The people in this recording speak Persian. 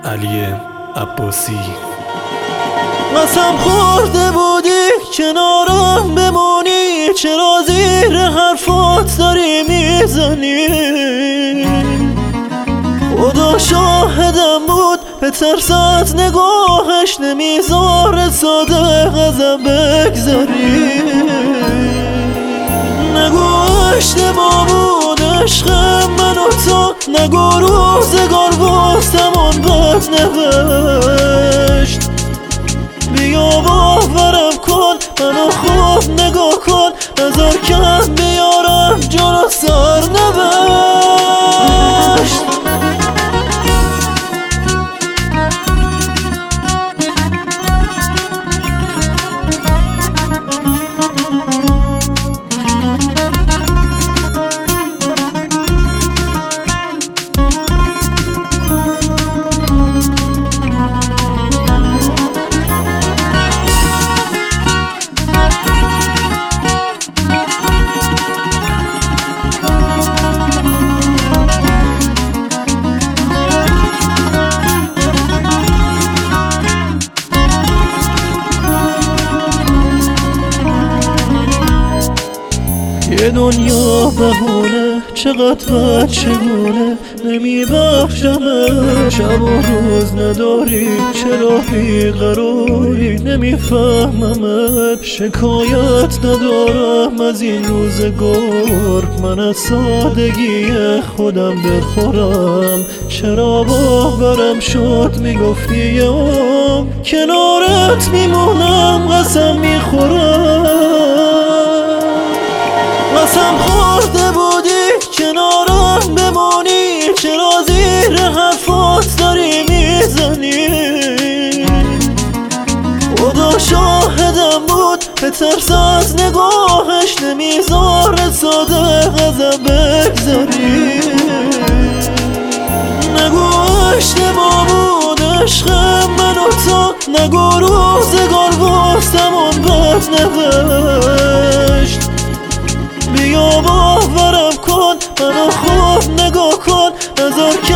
علی عباسی. قسم خورده بودی کنارم بمونی، چرا زیر حرفات داری میزنی؟ خدا شاهدم بود به ترسات نگاهش نمیذاره ساده غضب بگذاری. نگو اشتباه بود عشق من و تو، نگو روزگار واسمون بد نوشت. بیا باورم کن منو خوب نگاه کن، نذار کم بیارم جلو سرنوشت. یه دنیا بهونه چقدر بد چگونه نمیبخشمه. شب و روز نداری چرا بیقراری، نمیفهممت. شکایت ندارم از این روزگار، من از سادگی خودم بخورم. چرا باورم شد میگفتی یه عمر کنارت میمونم قسم میخورم. قسم خورده بودی کنارم بمونی، چرا زیر حرفات داری میزنی؟ خدا شاهدم بود به ترس از نگاهش نمیذاره ساده غضب بگذاری. نگو اشتباه بود عشق من و تو، نگو روزگار واسمون بد نوشت. بیا باورم کن منو خوب نگاه کن، نذار